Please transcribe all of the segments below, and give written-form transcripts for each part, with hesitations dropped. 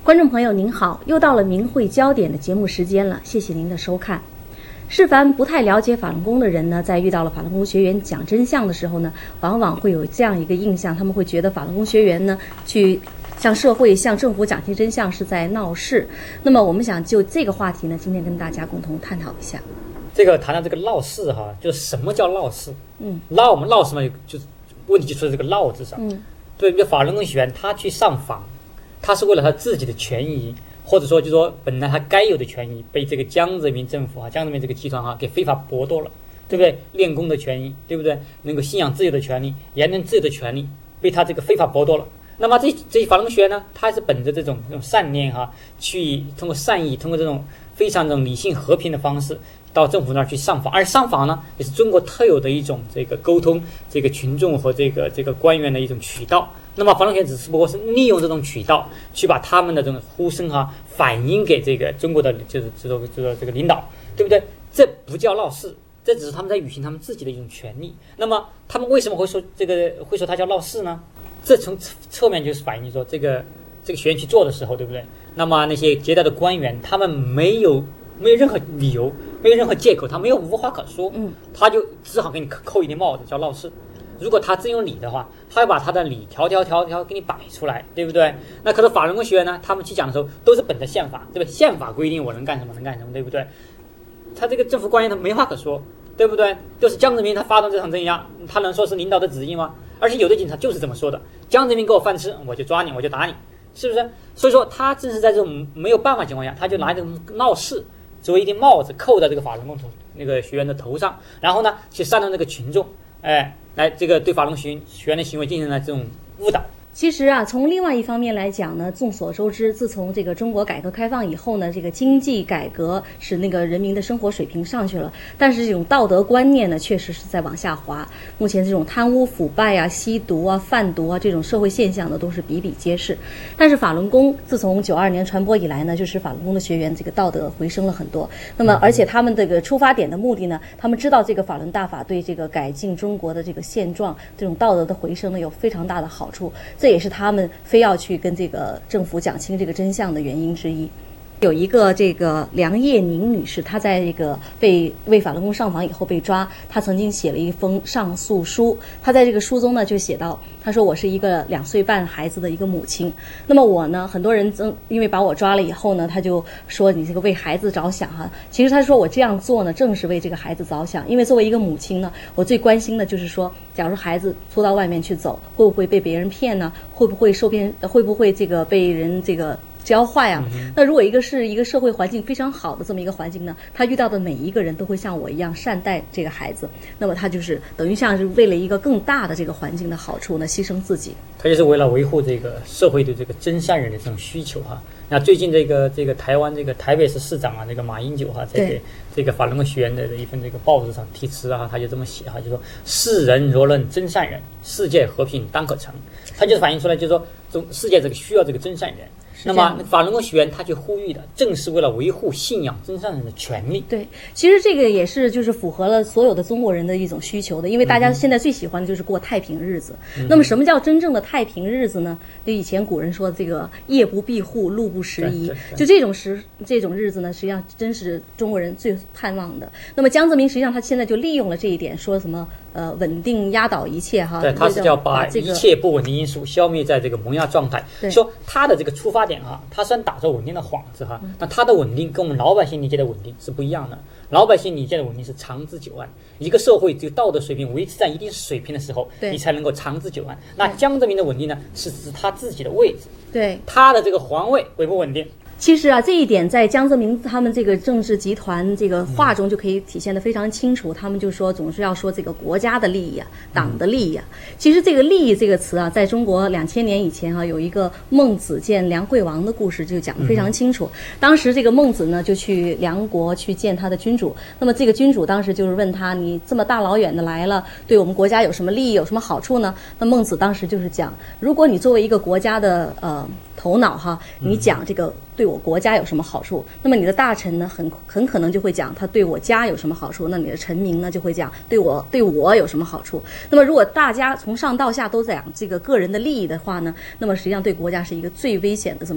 观众朋友您好，又到了明慧焦点的节目时间了，谢谢您的收看。是凡不太了解法轮功的人呢，在遇到了法轮功学员讲真相的时候呢，往往会有这样一个印象，他们会觉得法轮功学员呢去向社会、向政府讲清真相是在闹事。那么我们想就这个话题呢，今天跟大家共同探讨一下。 这个谈到这个闹事哈，就是什么叫闹事？闹我们闹什么？就是问题就出在这个闹字上。对，比如法轮功学员他去上访，他是为了他自己的权益。或者说，就说本来他该有的权益被这个江泽民政府江泽民这个集团给非法剥夺了，对不对？练功的权益，对不对？能够信仰自由的权利、言论自由的权利，被他这个非法剥夺了。那么这些法轮功学员呢，他是本着这种善念去通过善意，通过这种非常这种理性和平的方式，到政府那儿去上访。而上访呢，也是中国特有的一种这个沟通这个群众和这个官员的一种渠道。那么法轮功只不过是利用这种渠道去把他们的这种呼声反映给这个中国的就是这个领导，对不对？这不叫闹事，这只是他们在履行他们自己的一种权利。那么他们为什么会说它叫闹事呢？这从侧面就是反映说这个学员去做的时候，对不对？那么那些接待的官员，他们没有任何理由，没有任何借口，他没有无话可说，他就只好给你扣一顶帽子，叫闹事。如果他真有理的话，他会把他的理条给你摆出来，对不对？那可是法轮功学员呢，他们去讲的时候都是本着宪法，对不对？宪法规定我能干什么，对不对？他这个政府官员他没话可说，对不对？就是江泽民他发动这场镇压，他能说是领导的旨意吗？而且有的警察就是这么说的：江泽民给我饭吃，我就抓你，我就打你，是不是？所以说他正是在这种没有办法情况下，他就拿这种闹事作为一顶帽子扣在这个法轮功那个学员的头上，然后呢去煽动这个群众，来这个对法轮功学员的行为进行了这种误导。 其实从另外一方面来讲呢，众所周知，自从这个中国改革开放以后呢，这个经济改革使那个人民的生活水平上去了，但是这种道德观念呢，确实是在往下滑。目前这种贪污腐败吸毒贩毒这种社会现象呢，都是比比皆是。但是法轮功自从92年传播以来呢，就使法轮功的学员这个道德回升了很多。那么，而且他们这个出发点的目的呢，他们知道这个法轮大法对这个改进中国的这个现状，这种道德的回升呢，有非常大的好处。这也是他们非要去跟这个政府讲清这个真相的原因之一。有一个这个梁叶宁女士，她在这个为法轮功上访以后被抓，她曾经写了一封上诉书。她在这个书中呢就写到，她说我是一个2岁半孩子的一个母亲。那么我呢，很多人因为把我抓了以后呢，他就说你这个为孩子着想其实他说我这样做呢，正是为这个孩子着想。因为作为一个母亲呢，我最关心的就是说，假如孩子出到外面去走，会不会被别人骗呢？会不会这个被人这个教坏那如果是一个社会环境非常好的这么一个环境呢，他遇到的每一个人都会像我一样善待这个孩子，那么他就是等于像是为了一个更大的这个环境的好处呢，牺牲自己。 他就是为了维护这个社会对这个真善人的这种需求那最近这个台湾这个台北市市长这个马英九在给这个法轮功学员的一份这个报纸上题词他就这么写就说世人若认真善人，世界和平当可成。他就反映出来，就是说世界这个需要这个真善人。那么法轮功学员他去呼吁的，正是为了维护信仰真善人的权利。 对，其实这个也是就是符合了所有的中国人的一种需求的，因为大家现在最喜欢的就是过太平日子。那么什么叫真正的太平日子呢？就以前古人说这个夜不闭户，路不拾遗，就这种日子呢，实际上真是中国人最盼望的。那么江泽民实际上他现在就利用了这一点，说什么稳定压倒一切对，他是叫把一切不稳定因素消灭在这个萌芽状态。说他的这个出发点他虽然打着稳定的幌子那他的稳定跟我们老百姓理解的稳定是不一样的。老百姓理解的稳定是长治久安，一个社会这个道德水平维持在一定水平的时候，你才能够长治久安。那江泽民的稳定呢，是指他自己的位置，对他的这个皇位稳不稳定。 其实这一点在江泽民他们这个政治集团这个话中就可以体现得非常清楚。他们就说总是要说这个国家的利益党的利益其实这个利益这个词在中国2000年以前有一个孟子见梁惠王的故事就讲得非常清楚。当时这个孟子呢就去梁国去见他的君主，那么这个君主当时就是问他，你这么大老远的来了，对我们国家有什么利益有什么好处呢？那孟子当时就是讲，如果你作为一个国家的头脑你讲这个对我国家有什么好处，那么你的大臣呢很可能就会讲他对我家有什么好处，那你的臣民呢就会讲对我有什么好处。那么如果大家从上到下都讲这个个人的利益的话呢，那么实际上对国家是一个最危险的这么一个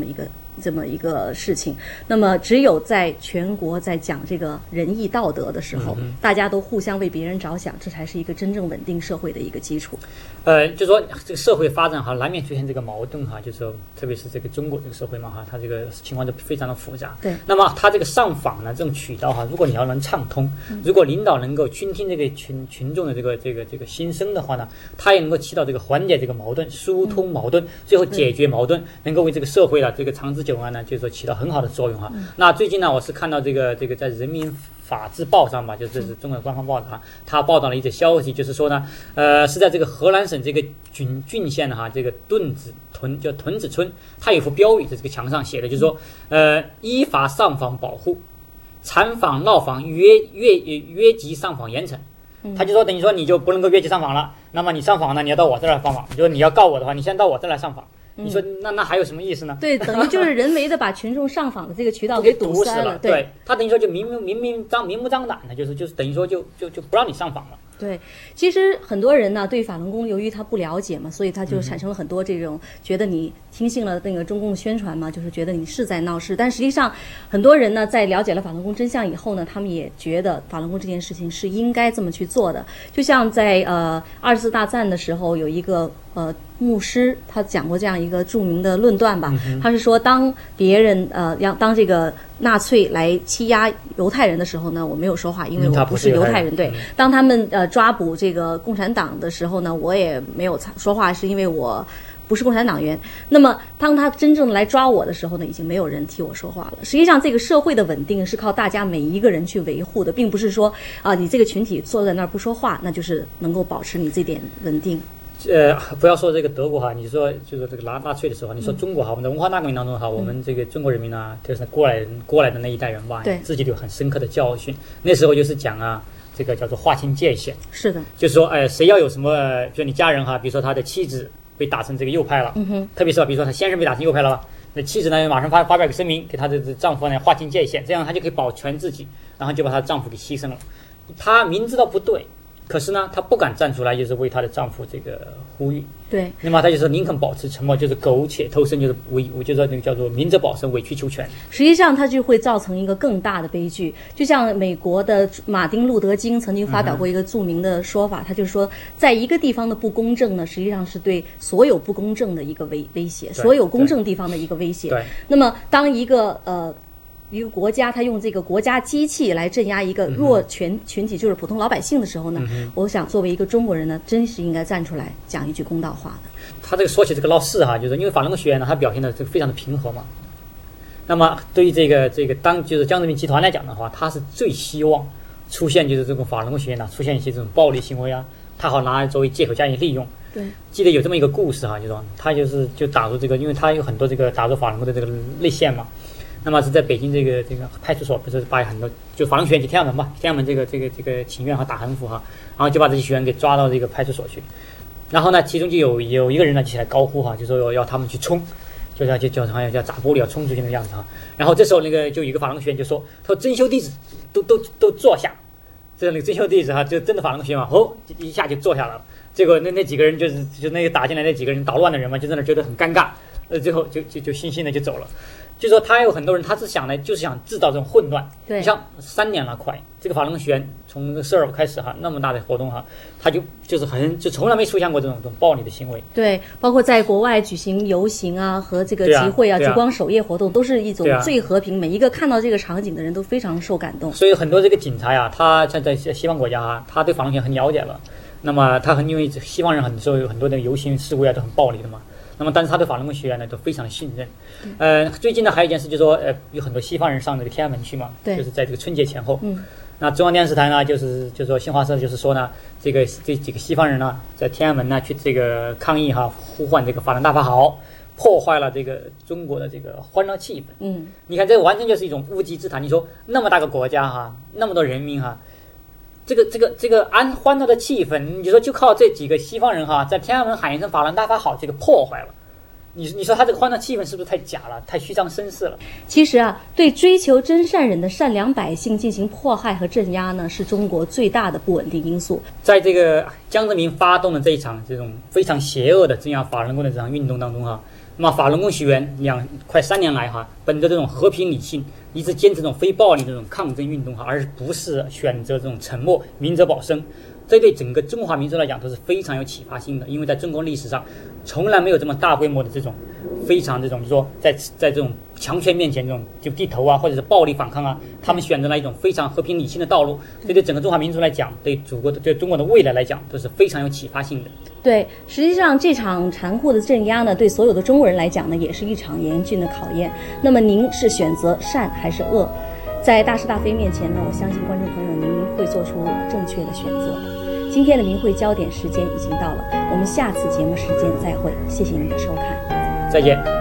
这么一个事情。那么只有在全国在讲这个仁义道德的时候，大家都互相为别人着想，这才是一个真正稳定社会的一个基础。 就说这个社会发展哈，难免出现这个矛盾哈，就是说特别是这个中国这个社会嘛哈，它这个情况就非常的复杂。 对。 那么它这个上访呢，这种渠道哈，如果你要能畅通，如果领导能够倾听这个群众的这个心声的话呢，它也能够起到这个缓解这个矛盾、疏通矛盾，最后解决矛盾，能够为这个社会的这个长治久安呢，就是说起到很好的作用哈。那最近呢，我是看到这个在人民法制报上吧，就是中国官方报道，他报道了一则消息，就是说呢，是在这个河南省这个郡县的哈，这个屯子村，它有一幅标语在这个墙上写的，就是说，依法上访保护，参访闹访约集上访严惩。他就说，等于说你就不能够越级上访了，那么你上访呢，你要到我这儿来上访。就说你要告我的话，你先到我这儿来上访。你说那还有什么意思呢？ 对，等于就是人为的把群众上访的这个渠道给堵塞了。 对，他等于说就明目张胆的，就是等于说就不让你上访了。 对，其实很多人呢对法轮功，由于他不了解嘛，所以他就产生了很多这种觉得你听信了那个中共宣传嘛，就是觉得你是在闹事。但实际上，很多人呢在了解了法轮功真相以后呢，他们也觉得法轮功这件事情是应该这么去做的。就像在24大战的时候，有一个牧师他讲过这样一个著名的论断吧，他是说当别人当这个纳粹来欺压犹太人的时候呢，我没有说话，因为我不是犹太人。对，当他们抓捕这个共产党的时候呢，我也没有说话，是因为我不是共产党员。那么当他真正来抓我的时候呢，已经没有人替我说话了。实际上这个社会的稳定是靠大家每一个人去维护的，并不是说你这个群体坐在那儿不说话，那就是能够保持你这点稳定。 不要说这个德国哈，你说就是这个纳粹的时候，你说中国哈，我们的文化大革命当中哈，我们这个中国人民呢，就是过来的那一代人吧，自己有很深刻的教训。那时候就是讲这个叫做划清界限。是的，就是说谁要有什么，比如你家人哈，比如说他的妻子被打成这个右派了，特别是比如说他先生被打成右派了吧，那妻子呢马上发表个声明，给他的丈夫呢划清界限，这样他就可以保全自己，然后就把她丈夫给牺牲了。她明知道不对，可是呢，她不敢站出来，就是为她的丈夫这个呼吁。对，那么她就是宁肯保持沉默，就是苟且偷生，就是就说那个叫做明哲保身，委曲求全。实际上，它就会造成一个更大的悲剧。就像美国的马丁·路德·金曾经发表过一个著名的说法，他就说，在一个地方的不公正呢，实际上是对所有不公正的一个威胁，所有公正地方的一个威胁。对，那么当一个国家他用这个国家机器来镇压一个弱群体，就是普通老百姓的时候呢，我想作为一个中国人呢，真是应该站出来讲一句公道话的。他这个说起这个闹事哈，就是因为法轮功学员呢，他表现的这个非常的平和嘛。那么对于这个就是江泽民集团来讲的话，他是最希望出现就是这种法轮功学员呢出现一些这种暴力行为啊，他好拿来作为借口加以利用。对，记得有这么一个故事哈，就说他就打入这个，因为他有很多这个打入法轮功的这个内线嘛。那么是在北京这个派出所，不是把很多就法轮学员去天安门嘛，天安门这个请愿和打横幅哈，然后就把这些学员给抓到这个派出所去，然后呢，其中就有一个人呢就起来高呼哈，就说要他们去冲，好像叫砸玻璃要冲出去那个样子哈。然后这时候就有一个法轮学员就说，他说真修弟子都坐下，这那个真修弟子哈，就真的法轮学员一下就坐下了。结果那几个人就那个打进来那几个人捣乱的人嘛，就在那觉得很尴尬，最后就悻悻的就走了。就说他有很多人，他是想制造这种混乱。对，你像3年了快，这个法轮功学员从12开始哈，那么大的活动哈，他就从来没出现过这种暴力的行为。对，包括在国外举行游行啊和这个集会啊，烛光守夜活动，都是一种最和平，每一个看到这个场景的人都非常受感动。所以很多这个警察呀，他在西方国家啊，他对法轮功很了解了。那么因为西方人很多的游行示威啊都很暴力的嘛。那么，但是他对法轮功学员呢都非常的信任。最近呢还有一件事，就是说有很多西方人上这个天安门去嘛，就是在这个春节前后。那中央电视台呢就是说新华社就是说呢，这几个西方人呢在天安门呢去这个抗议哈，呼唤这个法轮大法好，破坏了这个中国的这个欢乐气氛。你看这完全就是一种无稽之谈。你说那么大个国家哈，那么多人民哈。这个安欢乐的气氛，你说就靠这几个西方人哈，在天安门喊一声法轮大法好，这个破坏了。你说他这个欢乐气氛是不是太假了，太虚张声势了？其实啊，对追求真善忍的善良百姓进行迫害和镇压呢，是中国最大的不稳定因素。在这个江泽民发动的这一场这种非常邪恶的镇压法轮功的这场运动当中哈，那么法轮功学员快3年来哈，本着这种和平理性，一直坚持这种非暴力这种抗争运动哈，而不是选择这种沉默，明哲保身。这对整个中华民族来讲都是非常有启发性的，因为在中国历史上，从来没有这么大规模的这种非常这种，就是说在这种强权面前这种就低头啊，或者是暴力反抗啊，他们选择了一种非常和平理性的道路。这对整个中华民族来讲，对祖国的对中国的未来来讲，都是非常有启发性的。 对，实际上这场残酷的镇压呢，对所有的中国人来讲呢，也是一场严峻的考验。那么您是选择善还是恶？在大是大非面前呢，我相信观众朋友您会做出正确的选择。今天的明慧焦点时间已经到了，我们下次节目时间再会，谢谢您的收看， 再见。